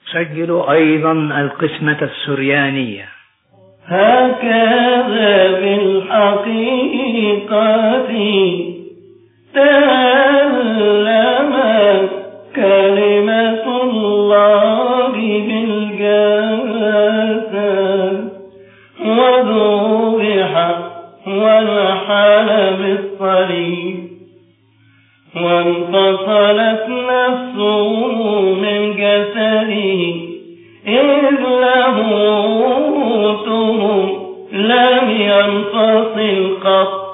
سجلوا أيضا القسمة السريانية. هكذا بالحقيقة تألمت كلمة الله بالجسد وذبح ونحل بالصليب وانفصلت نفسه من جسده إذ لاهوته لم ينفصل قط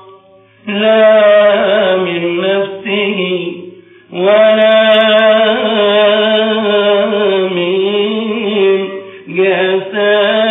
لا من نفسه ولا من جسده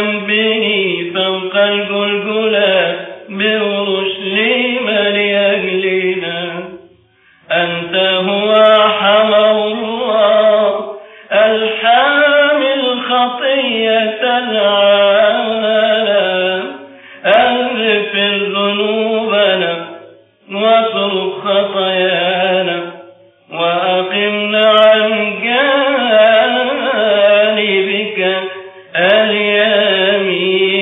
به فوق الجلجلة بأورشليم لأجلنا. أنت هو حمى الله الحامل خطية العالم. اغفر ذنوبنا واصرف خطايانا وأقمنا عن جانبك اليمين.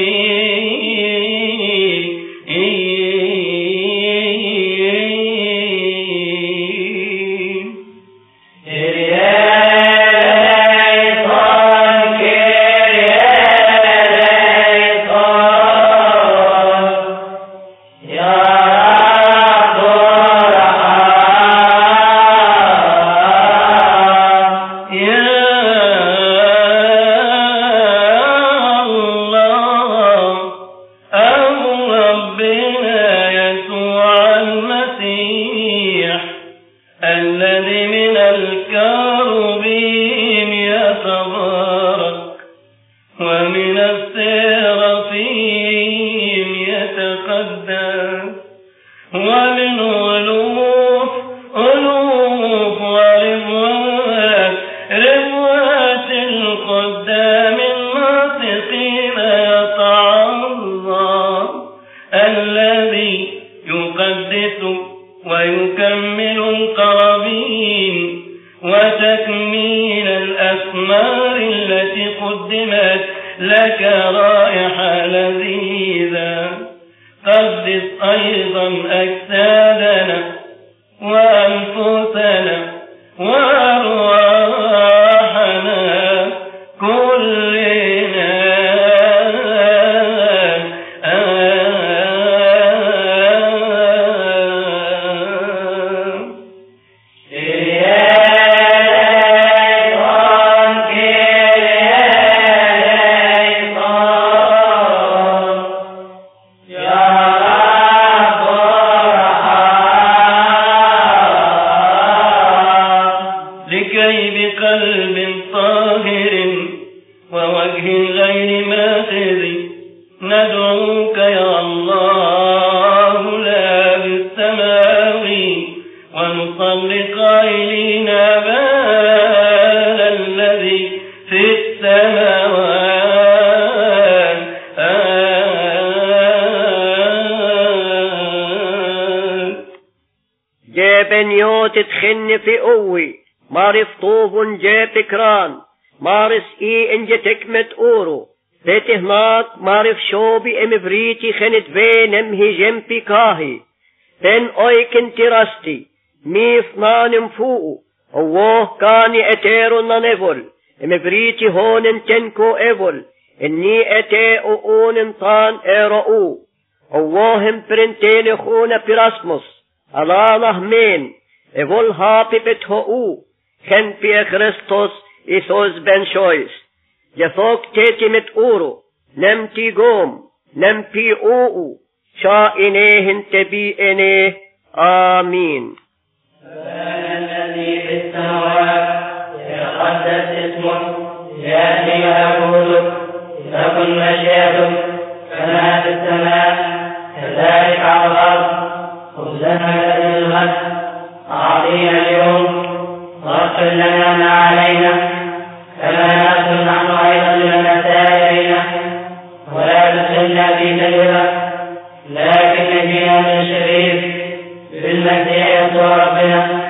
الذي من الكروبين يتبارك ومن السرافيم يتقدس ومن ألوف وربوات القدام الناطقين يتعظم الذي يقدس ويكمل القرابين وتكميل الأثمار التي قدمت لك رائحة لذيذة. قدس أيضا أجسادنا وأنفسنا وأرواحنا كلنا بقلب طاهر ووجه غير ماخذ ندعوك يا الله لا بالسماوي ونصلي قائلين أبانا الذي في السماوات جابن يوت تخن في قوي مارف طوب جاب كران مارس انج تكمت اورو تهناك مارف شوبي بريتي خنت بين امهي جنبي كاهي بين اويكن تراستي ميف نانم فوقو اوه كاني اتيرو نانيفول بريتي هون تنكو ايفول اني اتي اون طان ايرو اوهم برنتين خون براسموس الله مين ايفول هابي بتهو كان في كريستوس إيثوس بن شويس يثوك تيتي متقورو نمتي قوم نمتي أوء شا إنيه انتبي إنيه آمين. الذي في السماوات يتقدس اسمك يأتي ملكوتك تكن مشيئتك كما في السماء كذلك على الأرض. خبزنا الذي الغد أعطينا اليوم واغفر لنا ما علينا كما نغفر نحن أيضا لمن أساء إلينا ولا تدخلنا في تجربة لكن نجينا من الشرير بالمسيح يسوع ربنا